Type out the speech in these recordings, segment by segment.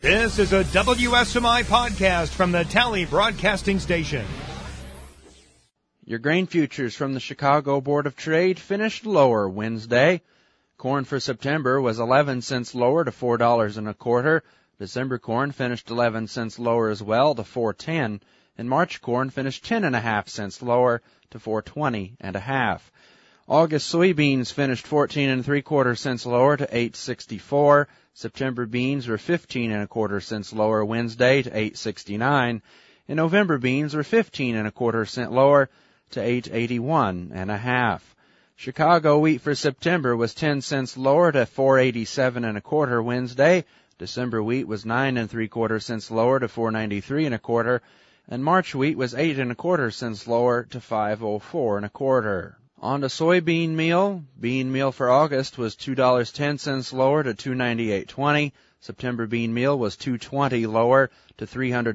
This is a WSMI podcast from the Tally Broadcasting Station. Your grain futures from the Chicago Board of Trade finished lower Wednesday. Corn for September was 11 cents lower to $4.25. December corn finished 11 cents lower as well to $4.10, and March corn finished 10.5 cents lower to $4.20.5. August soybeans finished 14.75 cents lower to $8.64. September beans were 15.25 cents lower Wednesday to $8.69, and November beans were 15.25 cents lower to $8.81.5. Chicago wheat for September was 10 cents lower to $4.87.25 Wednesday. December wheat was 9.75 cents lower to $4.93.25, and March wheat was 8.25 cents lower to $5.04.25. On to soybean meal. Bean meal for August was $2.10 lower to $2.9820. September bean meal was $2.20 lower to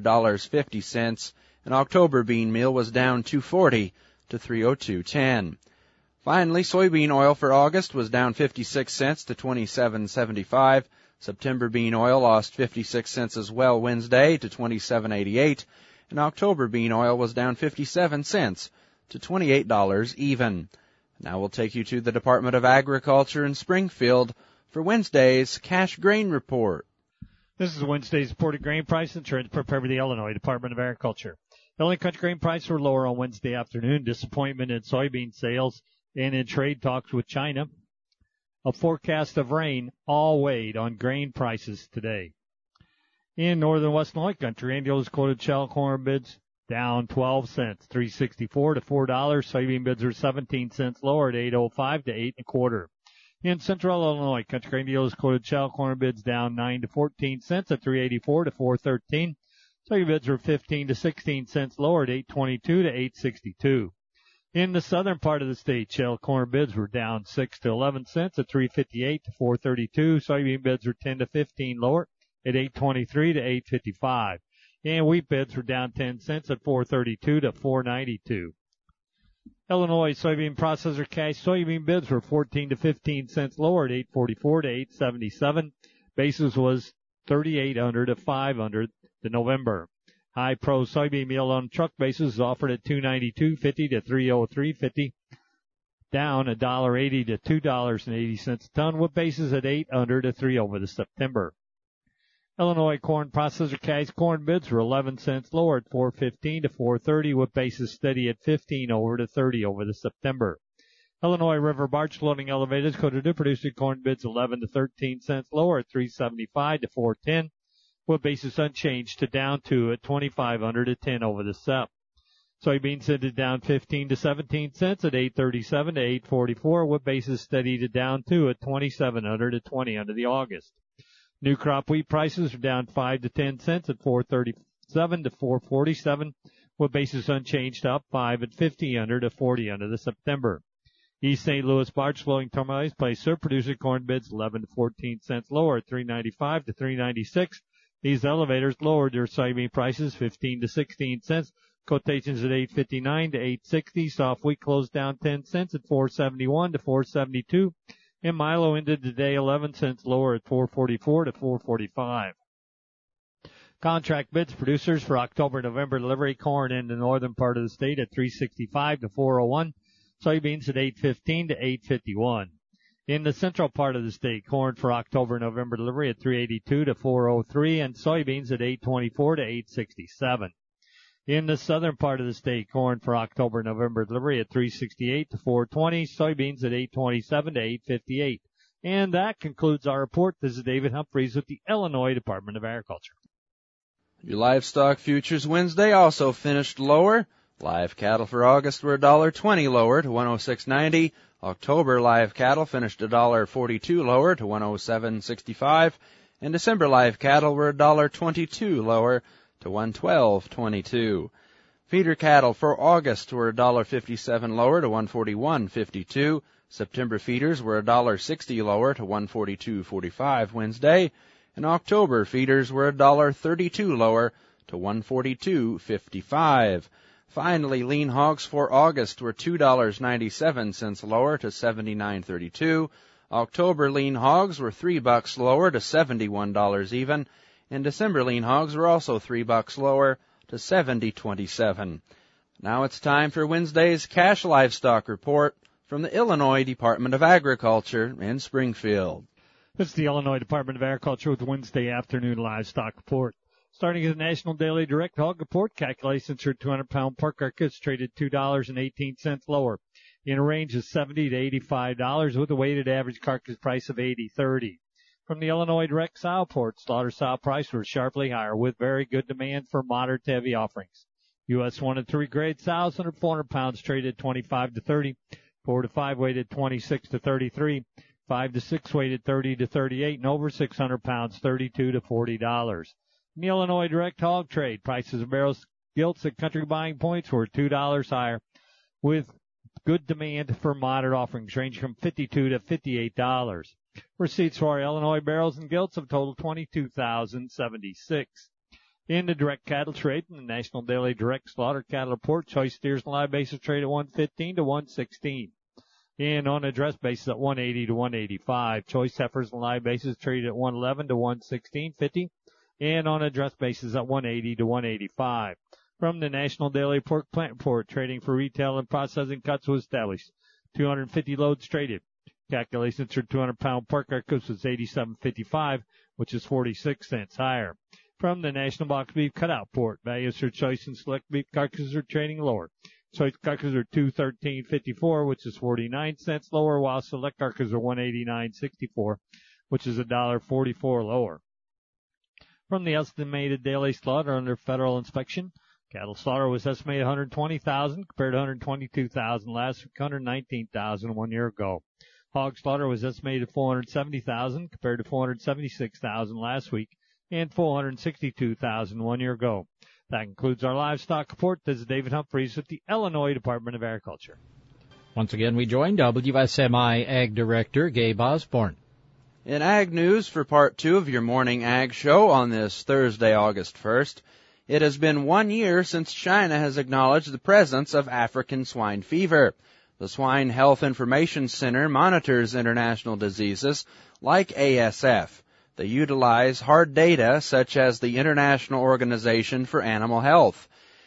$300.50, and October bean meal was down $2.40 to $302.10. Finally, soybean oil for August was down 56 cents to $27.75. September bean oil lost 56 cents as well Wednesday to $27.88, and October bean oil was down 57 cents to $28 even. Now we'll take you to the Department of Agriculture in Springfield for Wednesday's cash grain report. This is Wednesday's reported grain price and trends prepared by the Illinois Department of Agriculture. Illinois country grain prices were lower on Wednesday afternoon. Disappointment in soybean sales and in trade talks with China. A forecast of rain all weighed on grain prices today. In northern West Illinois country, Andy quoted shell corn bids down 12 cents, $3.64 to $4. Soybean bids are 17 cents lower at $8.05 to $8.25. In central Illinois, country grain dealers quoted shell corn bids down 9 to 14 cents at $3.84 to $4.13. Soybean bids were 15 to 16 cents lower at $8.22 to $8.62. In the southern part of the state, shell corn bids were down 6 to 11 cents at $3.58 to $4.32. Soybean bids were 10 to 15 lower at $8.23 to $8.55. And wheat bids were down 10 cents at $4.32 to $4.92. Illinois soybean processor cash soybean bids were 14 to 15 cents lower at $8.44 to $8.77. Basis was 3,800 to 500 to November. High Pro soybean meal on truck basis is offered at $292.50 to $303.50, down $1.80 to $2.80 a ton, with basis at $8 under to $3 over the September. Illinois corn processor cash corn bids were 11 cents lower at $4.15 to $4.30, with basis steady at 15 over to 30 over the September. Illinois River barge loading elevators quoted to producing corn bids 11 to 13 cents lower at $3.75 to $4.10, with basis unchanged to down 2 at 25 to 10 over the Sep. Soybeans ended down 15 to 17 cents at $8.37 to $8.44, with basis steady to down 2 at 27 to 20 under the August. New crop wheat prices are down 5 to 10 cents at $4.37 to $4.47, with basis unchanged up 5 at 50 to 40 under the September. East St. Louis barge loading terminals placed producer corn bids 11 to 14 cents lower at $3.95 to $3.96. These elevators lowered their soybean prices 15 to 16 cents. Quotations at $8.59 to $8.60. Soft wheat closed down 10 cents at $4.71 to $4.72. And Milo ended the day 11 cents lower at $4.44 to $4.45. Contract bids producers for October-November delivery corn in the northern part of the state at $3.65 to $4.01. Soybeans at $8.15 to $8.51. In the central part of the state, corn for October-November delivery at $3.82 to $4.03, and soybeans at $8.24 to $8.67. In the southern part of the state, corn for October-November delivery at $3.68 to $4.20, soybeans at $8.27 to $8.58. And that concludes our report. This is David Humphreys with the Illinois Department of Agriculture. Your livestock futures Wednesday also finished lower. Live cattle for August were $1.20 lower to $106.90. October live cattle finished $1.42 lower to $107.65. And December live cattle were $1.22 lower to $112.22. Feeder cattle for August were $1.57 lower to $141.52. September feeders were $1.60 lower to $142.45 Wednesday, and October feeders were $1.32 lower to $142.55. Finally, lean hogs for August were $2.97 lower to $79.32. October lean hogs were $3 lower to $71 even, and December lean hogs were also $3 lower to $70.27. Now it's time for Wednesday's cash livestock report from the Illinois Department of Agriculture in Springfield. This is the Illinois Department of Agriculture with Wednesday afternoon livestock report. Starting at the National Daily Direct Hog Report, calculations for 200-pound pork carcass traded $2.18 lower in a range of $70 to $85 with a weighted average carcass price of $80.30. From the Illinois Direct Sow Report, slaughter sow prices were sharply higher with very good demand for moderate to heavy offerings. U.S. 1 and 3 grade sows under 400 pounds traded 25 to 30, 4 to 5 weighted 26 to 33, 5 to 6 weighted 30 to 38, and over 600 pounds 32 to $40. In the Illinois Direct Hog Trade, prices of barrel gilts at country buying points were $2 higher with good demand for moderate offerings ranging from $52 to $58. Receipts for our Illinois barrels and gilts have totaled $22,076. In the direct cattle trade, in the National Daily Direct Slaughter Cattle Report, choice steers and live basis trade at $115 to $116. And on a dress basis at $180 to $185. Choice heifers and live basis traded at $111 to $116.50. And on a dress basis at $180 to $185. From the National Daily Pork Plant Report, trading for retail and processing cuts was established. 250 loads traded. Calculations for 200-pound pork carcass was $87.55, which is 46 cents higher. From the National Box Beef Cutout Report, values for choice and select beef carcasses are trading lower. Choice carcasses are $213.54, which is 49 cents lower, while select carcasses are $189.64, which is $1.44 lower. From the estimated daily slaughter under federal inspection, cattle slaughter was estimated 120,000 compared to 122,000 last week, 119,000 1 year ago. Hog slaughter was estimated 470,000 compared to 476,000 last week and 462,000 1 year ago. That concludes our livestock report. This is David Humphreys with the Illinois Department of Agriculture. Once again, we join WSMI Ag Director Gabe Osborne. In Ag News for Part 2 of your Morning Ag Show on this Thursday, August 1st, it has been 1 year since China has acknowledged the presence of African swine fever. The Swine Health Information Center monitors international diseases like ASF. They utilize hard data such as the International Organization for Animal Health.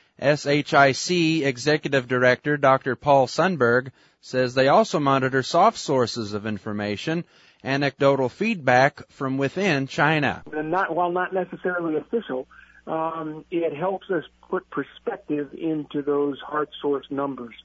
SHIC Executive Director Dr. Paul Sundberg says they also monitor soft sources of information, anecdotal feedback from within China. While not necessarily official, it helps us put perspective into those hard source numbers.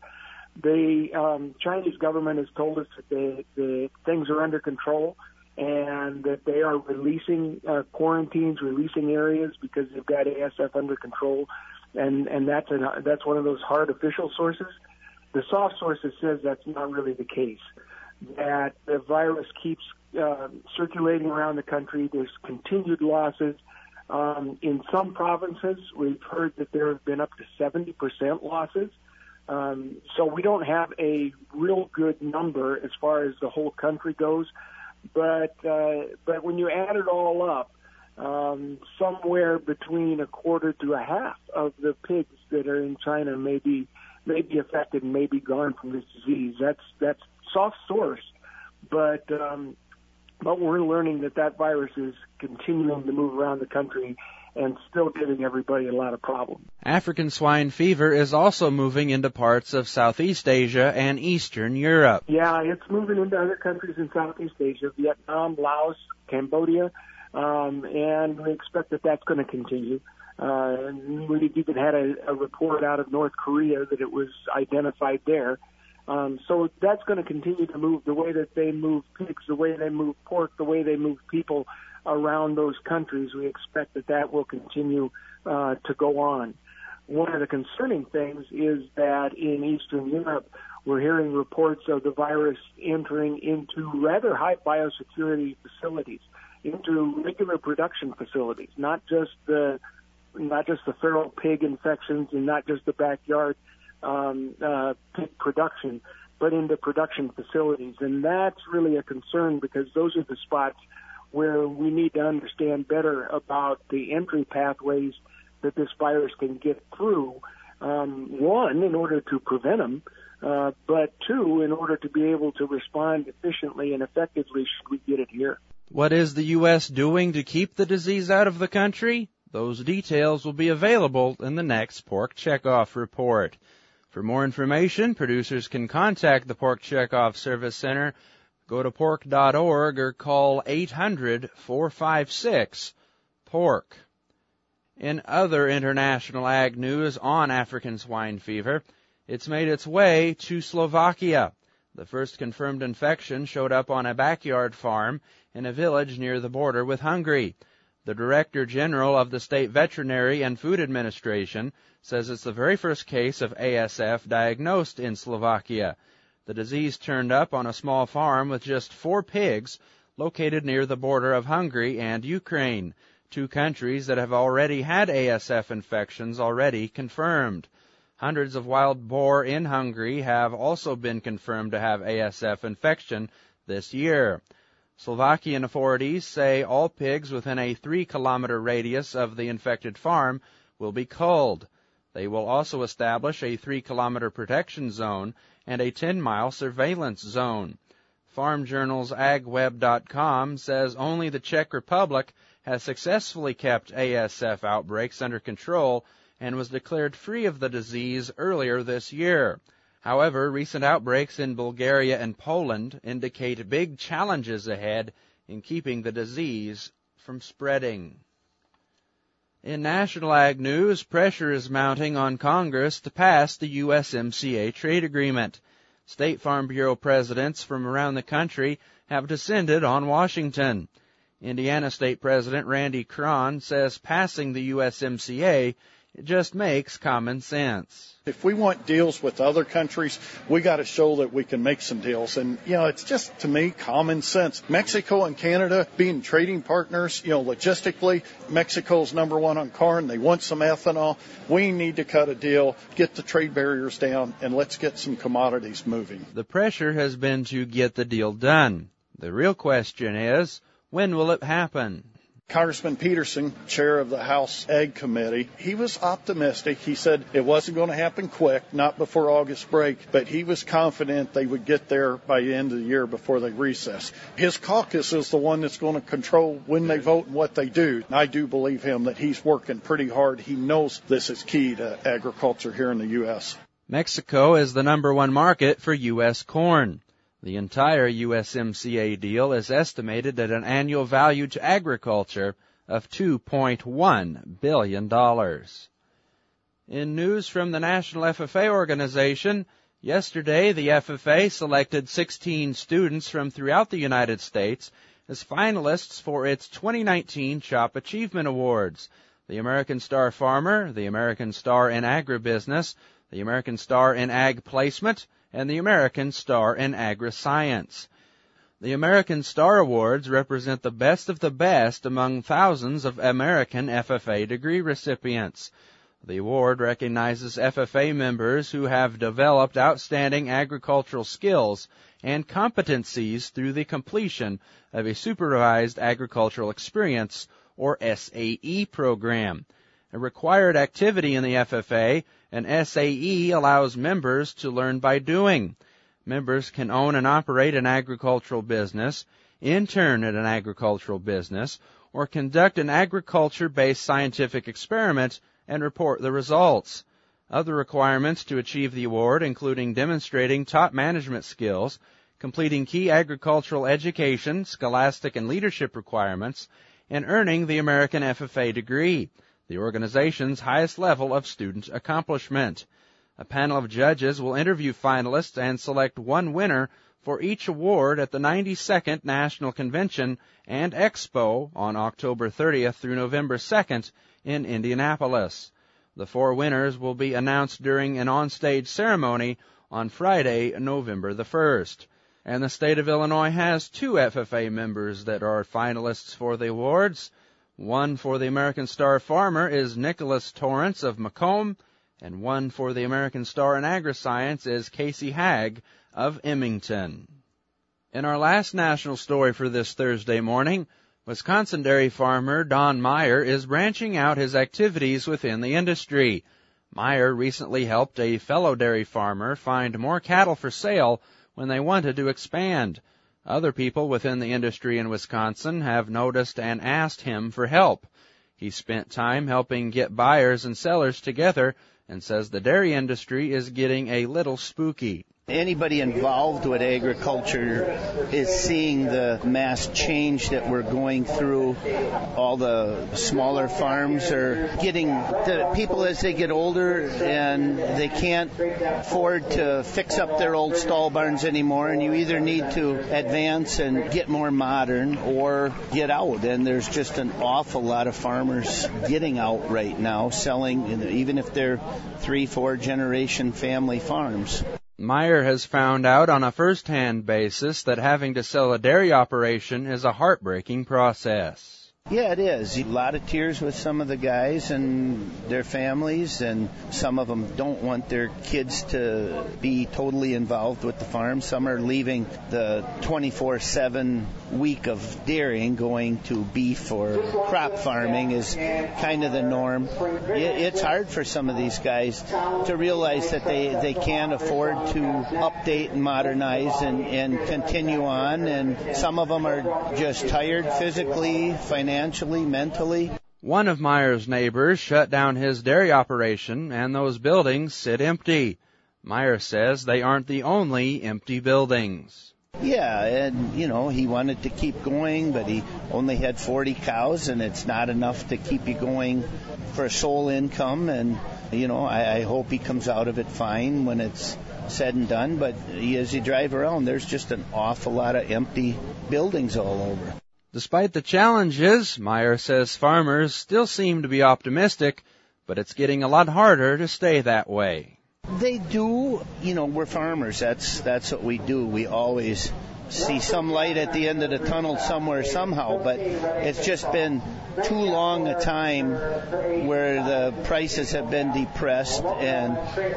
The Chinese government has told us that the things are under control and that they are releasing quarantines, releasing areas because they've got ASF under control, and that's one of those hard official sources. The soft sources says that's not really the case, that the virus keeps circulating around the country. There's continued losses. In some provinces, we've heard that there have been up to 70% losses. So we don't have a real good number as far as the whole country goes. But when you add it all up, somewhere between a quarter to a half of the pigs that are in China may be affected and may be gone from this disease. That's soft source, but we're learning that virus is continuing to move around the country and still giving everybody a lot of problems. African swine fever is also moving into parts of Southeast Asia and Eastern Europe. Yeah, it's moving into other countries in Southeast Asia, Vietnam, Laos, Cambodia, and we expect that that's going to continue. We even had a report out of North Korea that it was identified there. So that's going to continue to move the way that they move pigs, the way they move pork, the way they move people around those countries. We expect that will continue to go on. One of the concerning things is that in Eastern Europe, we're hearing reports of the virus entering into rather high biosecurity facilities, into regular production facilities, not just the feral pig infections and not just the backyard pig production, but into production facilities. And that's really a concern because those are the spots where we need to understand better about the entry pathways that this virus can get through, one, in order to prevent them, but two, in order to be able to respond efficiently and effectively should we get it here. What is the U.S. doing to keep the disease out of the country? Those details will be available in the next Pork Checkoff report. For more information, producers can contact the Pork Checkoff Service Center. Go to pork.org or call 800-456-PORK. In other international ag news on African swine fever, it's made its way to Slovakia. The first confirmed infection showed up on a backyard farm in a village near the border with Hungary. The Director General of the State Veterinary and Food Administration says it's the very first case of ASF diagnosed in Slovakia. The disease turned up on a small farm with just 4 pigs located near the border of Hungary and Ukraine, 2 countries that have already had ASF infections already confirmed. Hundreds of wild boar in Hungary have also been confirmed to have ASF infection this year. Slovakian authorities say all pigs within a 3-kilometer radius of the infected farm will be culled. They will also establish a 3-kilometer protection zone and a 10-mile surveillance zone. Farm Journal's agweb.com says only the Czech Republic has successfully kept ASF outbreaks under control and was declared free of the disease earlier this year. However, recent outbreaks in Bulgaria and Poland indicate big challenges ahead in keeping the disease from spreading. In national ag news, pressure is mounting on Congress to pass the USMCA trade agreement. State Farm Bureau presidents from around the country have descended on Washington. Indiana State President Randy Cron says passing the USMCA just makes common sense. If we want deals with other countries, we got to show that we can make some deals. And, it's just, to me, common sense. Mexico and Canada being trading partners, logistically, Mexico's number 1 on corn. They want some ethanol. We need to cut a deal, get the trade barriers down, and let's get some commodities moving. The pressure has been to get the deal done. The real question is, when will it happen? Congressman Peterson, chair of the House Ag Committee, he was optimistic. He said it wasn't going to happen quick, not before August break, but he was confident they would get there by the end of the year before they recess. His caucus is the one that's going to control when they vote and what they do. I do believe him that he's working pretty hard. He knows this is key to agriculture here in the U.S. Mexico is the number 1 market for U.S. corn. The entire USMCA deal is estimated at an annual value to agriculture of $2.1 billion. In news from the National FFA Organization, yesterday the FFA selected 16 students from throughout the United States as finalists for its 2019 CHOP Achievement Awards. The American Star Farmer, the American Star in Agribusiness, the American Star in Ag Placement, and the American Star in Agri-Science. The American Star Awards represent the best of the best among thousands of American FFA degree recipients. The award recognizes FFA members who have developed outstanding agricultural skills and competencies through the completion of a Supervised Agricultural Experience, or SAE program. A required activity in the FFA, an SAE allows members to learn by doing. Members can own and operate an agricultural business, intern at an agricultural business, or conduct an agriculture-based scientific experiment and report the results. Other requirements to achieve the award including demonstrating top management skills, completing key agricultural education, scholastic and leadership requirements, and earning the American FFA degree, the organization's highest level of student accomplishment. A panel of judges will interview finalists and select one winner for each award at the 92nd National Convention and Expo on October 30th through November 2nd in Indianapolis. The 4 winners will be announced during an onstage ceremony on Friday, November the 1st. And the state of Illinois has 2 FFA members that are finalists for the awards. One for the American Star Farmer is Nicholas Torrance of Macomb, and one for the American Star in Agri-Science is Casey Hagg of Emmington. In our last national story for this Thursday morning, Wisconsin dairy farmer Don Meyer is branching out his activities within the industry. Meyer recently helped a fellow dairy farmer find more cattle for sale when they wanted to expand. Other people within the industry in Wisconsin have noticed and asked him for help. He spent time helping get buyers and sellers together and says the dairy industry is getting a little spooky. Anybody involved with agriculture is seeing the mass change that we're going through. All the smaller farms are getting the people as they get older and they can't afford to fix up their old stall barns anymore, and you either need to advance and get more modern or get out. And there's just an awful lot of farmers getting out right now, selling, even if they're 3-4 generation family farms. Meyer has found out on a first-hand basis that having to sell a dairy operation is a heartbreaking process. Yeah, it is. A lot of tears with some of the guys and their families, and some of them don't want their kids to be totally involved with the farm. Some are leaving the 24/7 week of dairying, going to beef or crop farming is kind of the norm. It's hard for some of these guys to realize that they can't afford to update and modernize and continue on, and some of them are just tired physically, financially, mentally. One of Meyer's neighbors shut down his dairy operation, and those buildings sit empty. Meyer says they aren't the only empty buildings. Yeah, and, he wanted to keep going, but he only had 40 cows, and it's not enough to keep you going for a sole income. And, I hope he comes out of it fine when it's said and done. But as you drive around, there's just an awful lot of empty buildings all over. Despite the challenges, Meyer says farmers still seem to be optimistic, but it's getting a lot harder to stay that way. They do. We're farmers. That's what we do. We always see some light at the end of the tunnel somewhere, somehow, but it's just been too long a time where the prices have been depressed, and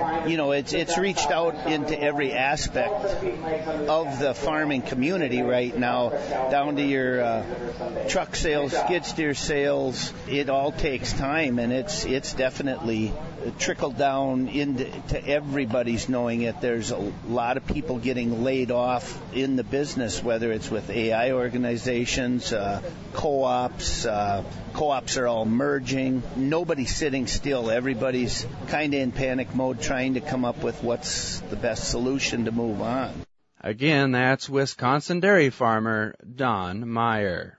it's reached out into every aspect of the farming community right now, down to your truck sales, skid steer sales. It all takes time, and it's definitely trickled down into everybody's knowing it. There's a lot of people getting laid off in the business, whether it's with AI organizations, co-ops. Co-ops are all merging. Nobody's sitting still. Everybody's kind of in panic mode, trying to come up with what's the best solution to move on. Again, that's Wisconsin dairy farmer Don Meyer.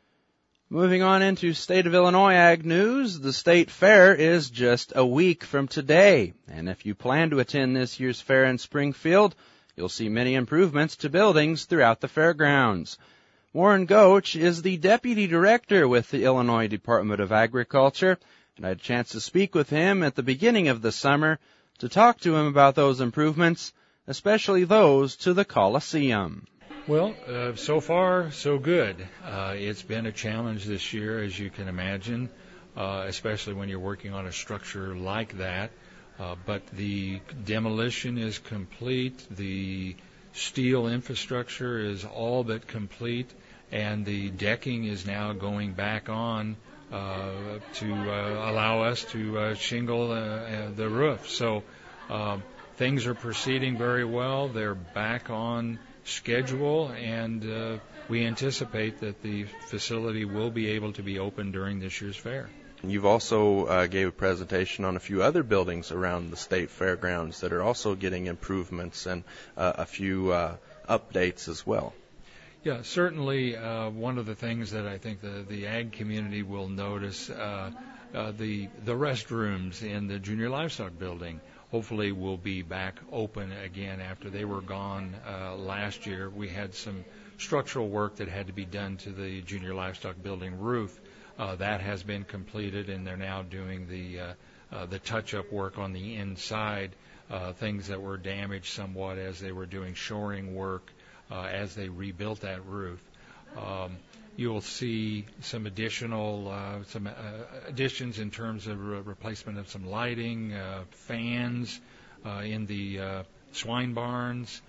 Moving on into State of Illinois Ag News, the State Fair is just a week from today. And if you plan to attend this year's fair in Springfield, you'll see many improvements to buildings throughout the fairgrounds. Warren Goetsch is the Deputy Director with the Illinois Department of Agriculture, and I had a chance to speak with him at the beginning of the summer to talk to him about those improvements, especially those to the Coliseum. Well, so far, so good. It's been a challenge this year, as you can imagine, especially when you're working on a structure like that. But the demolition is complete. The steel infrastructure is all but complete, and the decking is now going back on to allow us to shingle the roof. So things are proceeding very well. They're back on schedule, and we anticipate that the facility will be able to be open during this year's fair. You've also gave a presentation on a few other buildings around the state fairgrounds that are also getting improvements and a few updates as well. Yeah, certainly one of the things that I think the ag community will notice, the restrooms in the junior livestock building hopefully will be back open again after they were gone last year. We had some structural work that had to be done to the junior livestock building roof. That has been completed, and they're now doing the touch-up work on the inside, things that were damaged somewhat as they were doing shoring work as they rebuilt that roof. You'll see some additional additions in terms of replacement of some lighting, fans in the swine barns.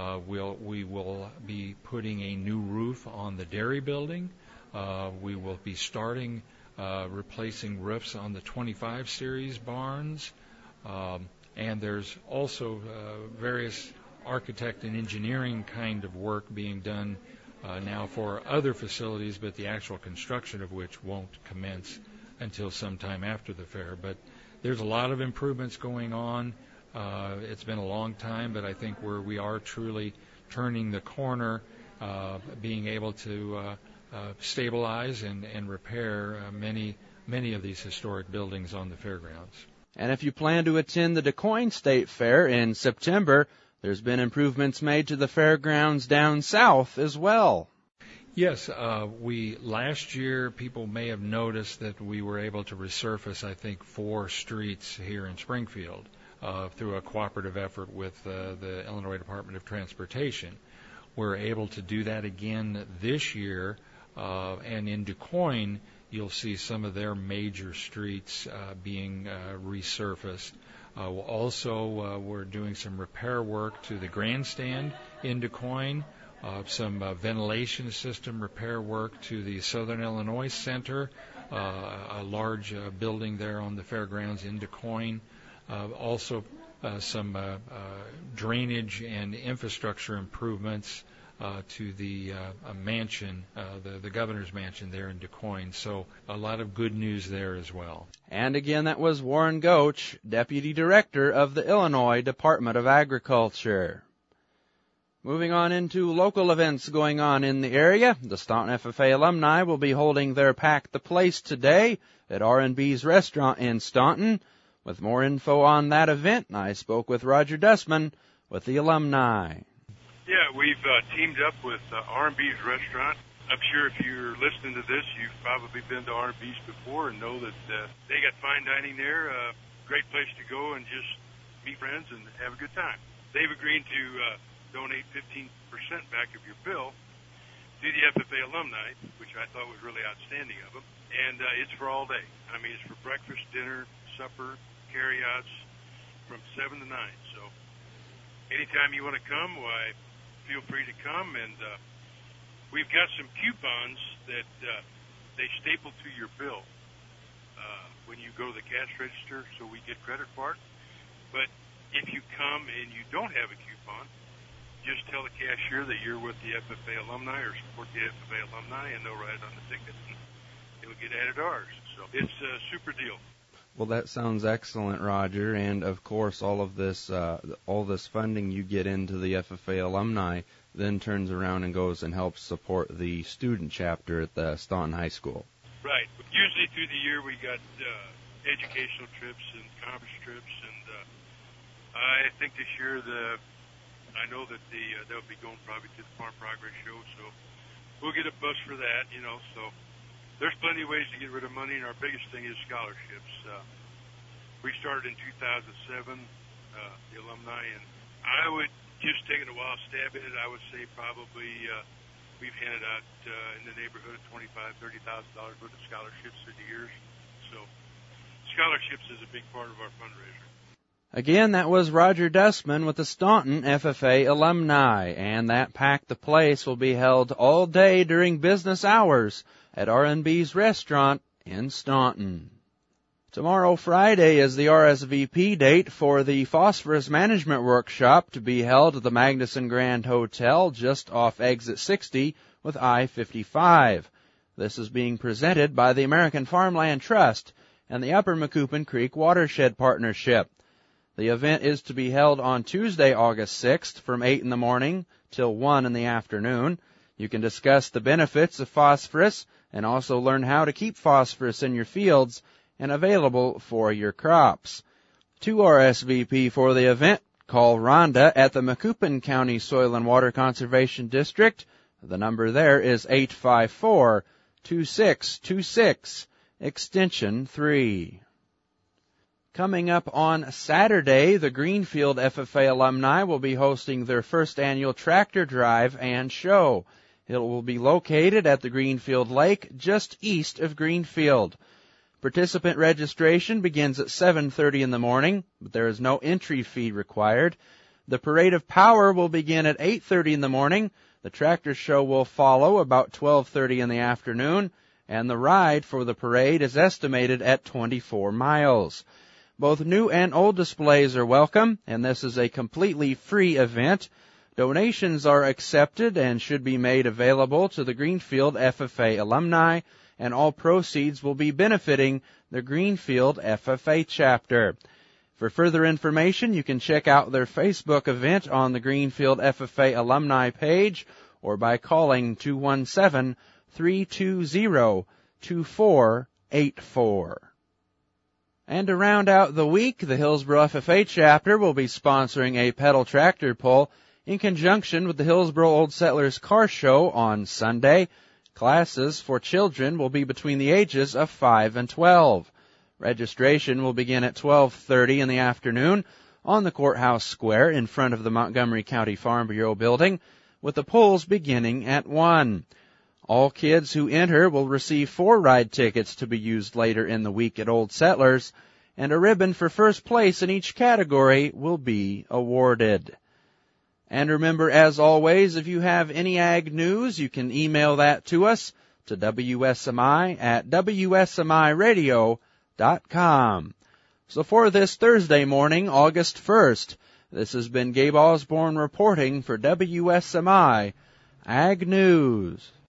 We will be putting a new roof on the dairy building. We will be starting replacing roofs on the 25 series barns. And there's also various architect and engineering kind of work being done now for other facilities, but the actual construction of which won't commence until sometime after the fair. But there's a lot of improvements going on. It's been a long time, but I think we are truly turning the corner, being able to stabilize and repair many of these historic buildings on the fairgrounds. And if you plan to attend the DuQuoin State Fair in September, there's been improvements made to the fairgrounds down south as well. Yes, last year people may have noticed that we were able to resurface, I think, 4 streets here in Springfield through a cooperative effort with the Illinois Department of Transportation. We're able to do that again this year, and in DuQuoin, you'll see some of their major streets being resurfaced. Also, we're doing some repair work to the grandstand in DuQuoin, some ventilation system repair work to the Southern Illinois Center, a large building there on the fairgrounds in DuQuoin. Also, some drainage and infrastructure improvements to the mansion, the governor's mansion there in DuQuoin. So a lot of good news there as well. And again, that was Warren Goetsch, Deputy Director of the Illinois Department of Agriculture. Moving on into local events going on in the area, the Staunton FFA alumni will be holding their Pack the Place today at R&B's Restaurant in Staunton. With more info on that event, I spoke with Roger Dustman with the alumni. Yeah, we've teamed up with R&B's Restaurant. I'm sure if you're listening to this, you've probably been to R&B's before and know that they got fine dining there, great place to go and just meet friends and have a good time. They've agreed to donate 15% back of your bill to the FFA alumni, which I thought was really outstanding of them. And it's for all day. I mean, it's for breakfast, dinner, supper, carryouts from 7 to 9. So anytime you want to come, why, feel free to come. And we've got some coupons that they staple to your bill when you go to the cash register, so we get credit for it. But if you come and you don't have a coupon, just tell the cashier that you're with the FFA alumni or support the FFA alumni, and they'll write it on the ticket, and it'll get added to ours. So it's a super deal. Well, that sounds excellent, Roger. And of course, all this funding you get into the FFA alumni then turns around and goes and helps support the student chapter at the Staunton High School. Right. Usually through the year we got educational trips and conference trips, and I think this year I know that they'll be going probably to the Farm Progress Show, so we'll get a bus for that, so there's plenty of ways to get rid of money, and our biggest thing is scholarships. We started in 2007, the alumni, and I would just taking a wild stab at it, I would say probably we've handed out in the neighborhood of $25,000, $30,000 worth of scholarships through the years. So scholarships is a big part of our fundraiser. Again, that was Roger Dustman with the Staunton FFA alumni, and that Pack the Place will be held all day during business hours at R&B's Restaurant in Staunton. Tomorrow, Friday, is the RSVP date for the Phosphorus Management Workshop to be held at the Magnuson Grand Hotel just off Exit 60 with I-55. This is being presented by the American Farmland Trust and the Upper Macoupin Creek Watershed Partnership. The event is to be held on Tuesday, August 6th from 8 in the morning till 1 in the afternoon. You can discuss the benefits of phosphorus and also learn how to keep phosphorus in your fields and available for your crops. To RSVP for the event, call Rhonda at the Macoupin County Soil and Water Conservation District. The number there is 854-2626, extension 3. Coming up on Saturday, the Greenfield FFA alumni will be hosting their first annual tractor drive and show. It will be located at the Greenfield Lake, just east of Greenfield. Participant registration begins at 7:30 in the morning, but there is no entry fee required. The Parade of Power will begin at 8:30 in the morning. The tractor show will follow about 12:30 in the afternoon, and the ride for the parade is estimated at 24 miles. Both new and old displays are welcome, and this is a completely free event. Donations are accepted and should be made available to the Greenfield FFA alumni, and all proceeds will be benefiting the Greenfield FFA chapter. For further information, you can check out their Facebook event on the Greenfield FFA alumni page or by calling 217-320-2484. And to round out the week, the Hillsboro FFA chapter will be sponsoring a pedal tractor pull in conjunction with the Hillsboro Old Settlers Car Show on Sunday. Classes for children will be between the ages of 5 and 12. Registration will begin at 12:30 in the afternoon on the Courthouse Square in front of the Montgomery County Farm Bureau building, with the pulls beginning at 1. All kids who enter will receive 4 ride tickets to be used later in the week at Old Settlers, and a ribbon for first place in each category will be awarded. And remember, as always, if you have any ag news, you can email that to us to WSMI@WSMIradio.com. So for this Thursday morning, August 1st, this has been Gabe Osborne reporting for WSMI Ag News.